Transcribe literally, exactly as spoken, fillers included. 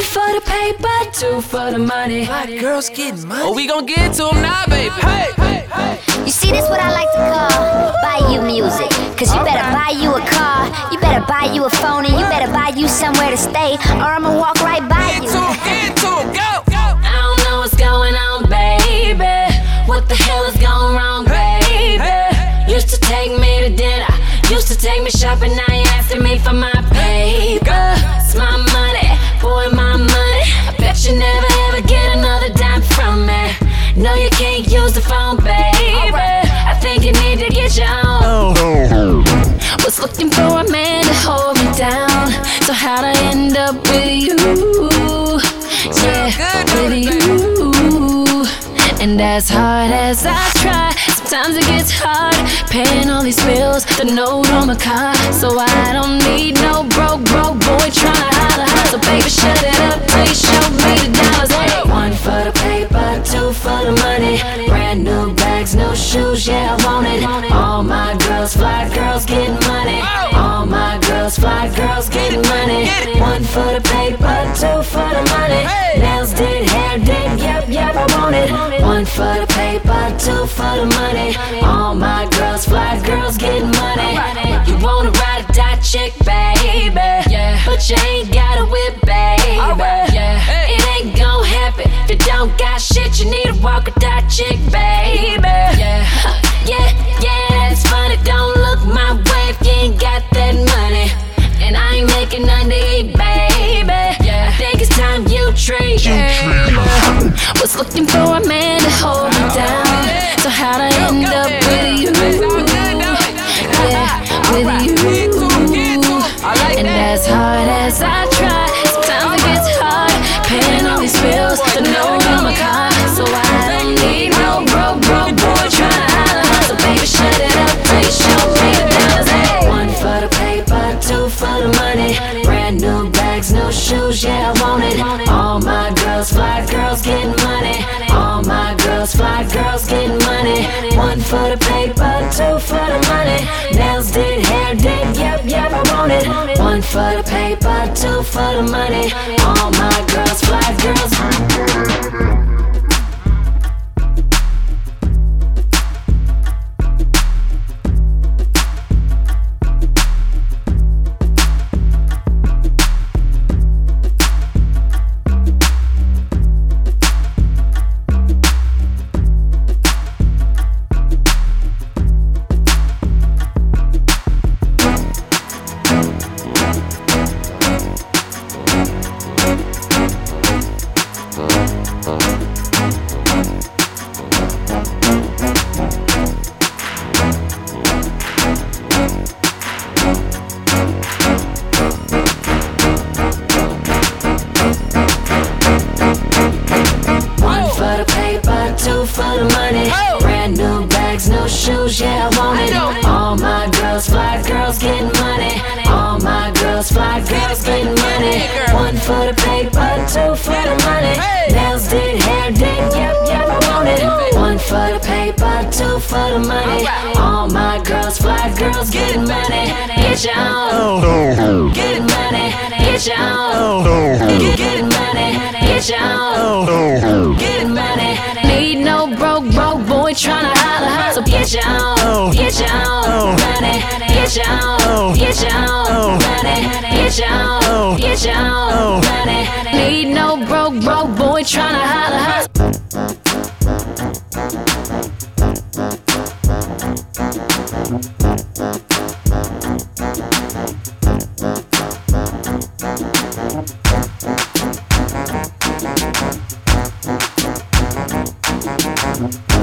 for the paper, two for the money. Black girls getting money. Oh, we gon' get to them now, baby. Hey, hey, hey. You see, this what I like to call buy you music. Cause you better buy you a car, you better buy you a phone, and you better buy you somewhere to stay, or I'ma walk right by Get you. to 'em, get to 'em, go, go. I don't know what's going on, baby. What the hell is going wrong, baby? Used to take me to dinner, used to take me shopping, now you asking me for my paper. It's my money, boy, my money. I bet you never ever get another dime from me. No, you can't use the phone, baby. I think you need to get your own. Was looking for a man to hold me down, so how'd I end up with you? Yeah, with you. And as hard as I try, sometimes it gets hard paying all these bills, the note on my car. So I don't need no broke, broke boy tryna holler. So baby, shut it up till you show me the dollars. Hey, one for the paper, two for the money. Brand new bags, no shoes, yeah, I want it. All my girls, fly girls getting money. All my girls, fly girls getting money. One for the paper, two for the money. Nails did, hair did, yep, yep, I want it. One for the paper, two for the money. All my girls, fly girls getting money. You wanna ride a die chick, baby, yeah, but you ain't got a whip, baby. Yeah, it ain't gon' happen if you don't got shit. You need to walk a die chick, baby. Yeah, yeah, yeah, that's funny. Don't look my way if you ain't got that money. And I ain't making nothing to eat, baby. I think it's time you treat. Was looking for a man to hold me down, so how'd I end up with you? Yeah, with you. And as hard as I try, sometimes it gets hard paying all these bills, the note on my car. So I don't need no broke, broke boy tryna holler. So baby, shut it up till you show me the dollars. Hey, one for the paper, two for the money. Brand new bags, no shoes, yeah, I want it. All my girls, fly girls getting money. All my girls, fly girls getting money. One for the paper, two for the money. Nails did, hair did, yep, yep, I want it. One for the paper, two for the money. All my girls, fly girls. Two for the money. Brand new bags, no shoes, yeah, I want it. All my girls, fly girls getting money. All my girls, fly girls getting money. One for the paper, two for the money. Nails did, hair did, yep, yep, I want it. One for the paper, two for the money. All my girls, fly girls getting money. Get your own. Getting money. Get your own. Getting money. Get your own. Getting money. Need no broke, broke boy tryna holler. So get your own, get your own money, get your own, get your own money, get your own, get your own money. Need no broke, broke boy tryna holler. We'll be right back.